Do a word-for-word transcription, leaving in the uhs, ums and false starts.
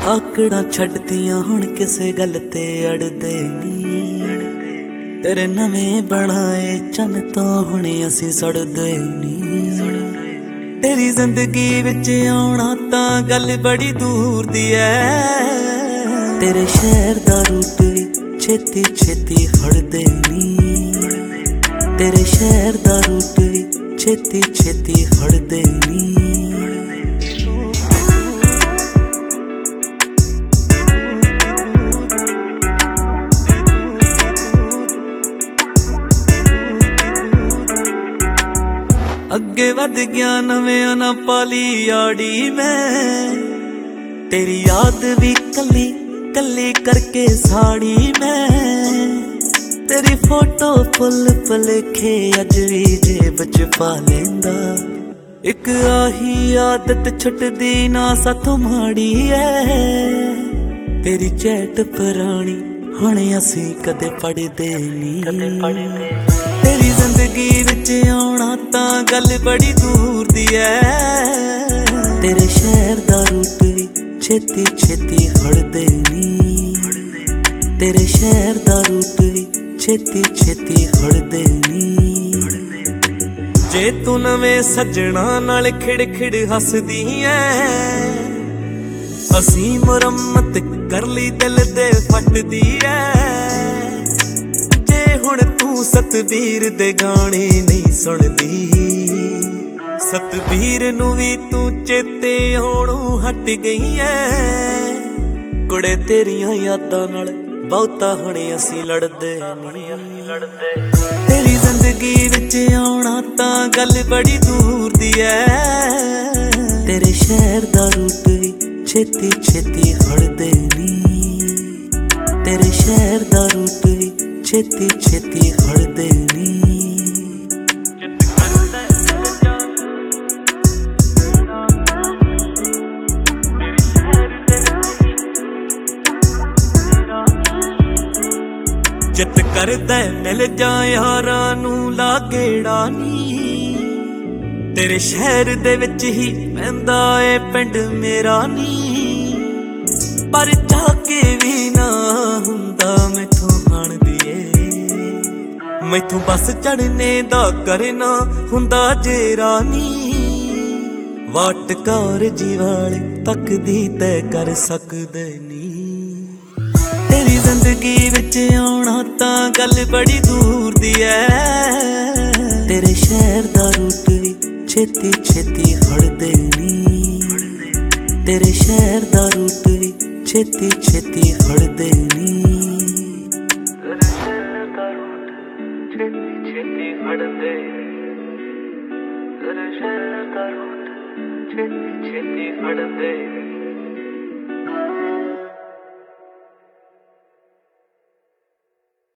ਆਕੜਾਂ ਛੱਡਦੀਆਂ ਹੁਣ ਕਿਸੇ ਗੱਲ ਤੇ ਅੜਦੇ ਨੀ। ਤੇਰੇ ਨਵੇਂ ਬਣਾਏ ਚੰਨ ਤੋਂ ਹੁਣ ਅਸੀਂ ਸੜਦੇ ਨੀ। ਤੇਰੀ ਜ਼ਿੰਦਗੀ ਵਿੱਚ ਆਉਣਾ ਤਾਂ ਗੱਲ ਬੜੀ ਦੂਰ ਦੀ ਐ। ਤੇਰੇ ਸ਼ਹਿਰ ਦਾ ਰੂਟ ਵੀ ਛੇਤੀ ਛੇਤੀ ਫੜਦੇ ਨੀ। ਤੇਰੇ ਸ਼ਹਿਰ ਦਾ ਰੂਟ ਵੀ ਛੇਤੀ ਛੇਤੀ ਫੜਦੇ ਨੀ। ਅੱਗੇ ਵੱਧ ਗਿਆ ਨਵਿਆਂ ਨਾ ਪਾਲੀ ਆੜੀ ਮੈਂ। ਤੇਰੀ ਯਾਦ ਵੀ ਕੱਲੀ ਕੱਲੀ ਕਰਕੇ ਸਾੜੀ ਮੈਂ। ਤੇਰੀ ਫੋਟੋ ਫੁੱਲ ਭੁਲੇਖੇ ਅੱਜ ਵੀ ਜੇਬ ਚ ਪਾ ਲੈਂਦਾ। ਇੱਕ ਆਹੀ ਆਦਤ ਛੁੱਟਦੀ ਨਾ ਸਾਥੋਂ ਮਾੜੀ ਐ। ਤੇਰੀ ਚੈਟ ਪੁਰਾਣੀ ਹੁਣ ਅਸੀਂ ਕਦੇ ਪੜ੍ਹਦੇ ਨੀ। ਤੇਰੀ ਜ਼ਿੰਦਗੀ ਵਿੱਚ ਆਉਣਾ ਤਾਂ ਗੱਲ ਬੜੀ ਦੂਰ ਦੀ ਐ। ਤੇਰੇ ਸ਼ਹਿਰ ਦਾ ਰੂਟ ਵੀ ਛੇਤੀ ਛੇਤੀ ਫੜਦੇ ਨੀ। ਤੇਰੇ ਸ਼ਹਿਰ ਦਾ ਰੂਟ ਵੀ ਛੇਤੀ ਛੇਤੀ ਫੜਦੇ ਨੀ। ਜੇ ਤੂੰ ਨਵੇਂ ਸੱਜਣਾ ਨਾਲ ਖਿੜ ਖਿੜ ਹੱਸਦੀ ਐ। ਅਸੀਂ ਮੁਰੰਮਤ ਕਰ ਲਈ ਦਿਲ ਦੇ ਫਟਦੀ ਐ। ਜੇ ਹੁਣ ਤੂੰ ਸਤਬੀਰ ਦੇ ਗਾਣੇ ਨਹੀਂ ਸੁਣਦੀ। ਸਤਬੀਰ ਨੂੰ ਵੀ ਤੂੰ ਚੇਤੇ ਆਉਣੋਂ ਹਟ ਗਈ ਐ। ਕੁੜੇ ਤੇਰੀਆਂ ਯਾਦਾਂ ਨਾਲ ਬਹੁਤਾ ਹੁਣ ਅਸੀਂ ਲੜਦੇ ਨੀ। ਤੇਰੀ ਜ਼ਿੰਦਗੀ ਵਿੱਚ ਆਉਣਾ ਤਾਂ ਗੱਲ ਬੜੀ ਦੂਰ ਦੀ ਐ। ਤੇਰੇ ਸ਼ਹਿਰ ਦਾ ਰੂਟ ਵੀ ਛੇਤੀ ਛੇਤੀ ਫੜਦੇ ਨੀ। ਤੇਰੇ ਸ਼ਹਿਰ ਦਾ ਰੂਟ ਵੀ ਛੇਤੀ ਛੇਤੀ ਫੜਦੇ ਨੀ। ਜਿੱਤ ਕਰਦਾ ਮਿਲ ਜਾ ਯਾਰਾਂ ਨੂੰ ਲਾ ਗੇੜਾ ਨੀ। ਤੇਰੇ ਸ਼ਹਿਰ ਦੇ ਵਿੱਚ ਹੀ ਪੈਂਦਾ ਏ ਪਿੰਡ ਮੇਰਾ ਨੀ। ਪਰ ਜਾ ਕੇ ਵੀ ਨਾ ਹੁੰਦਾ ਮੈਥੋਂ ਹਾਣਦੀ ਏ। ਮੈਥੋਂ ਬੱਸ ਚੜਨੇ ਦਾ ਕਰਨਾ ਹੁੰਦਾ ਜੇਰਾ ਨੀ। ਵਾਟ ਕਾਰ ਜੀ ਵਾਲੇ ਤੱਕਦੀ ਤੈ ਕਰ ਸਕਦੇ ਨੀ। ਤੇਰੀ ਜ਼ਿੰਦਗੀ ਵਿੱਚ ਆਉਣਾ ਤਾਂ ਗੱਲ ਬੜੀ ਦੂਰ ਦੀ ਐ। ਤੇਰੇ ਸ਼ਹਿਰ ਦਾ ਰੂਟ ਵੀ ਛੇਤੀ ਛੇਤੀ ਫੜਦੇ ਨੀ। ਤੇਰੇ ਸ਼ਹਿਰ ਦਾ ਰੂਟ ਵੀ ਛੇਤੀ ਛੇਤੀ ਫੜਦੇ ਨੀ। ਤੇਰੇ ਸ਼ਹਿਰ ਦਾ ਰੂਟ ਛੇਤੀ ਛੇਤੀ ਫੜਦੇ ਨੀ। ਤੇਰੇ ਸ਼ਹਿਰ ਦਾ ਰੂਟ ਛੇਤੀ ਛੇਤੀ ਫੜਦੇ ਨੀ।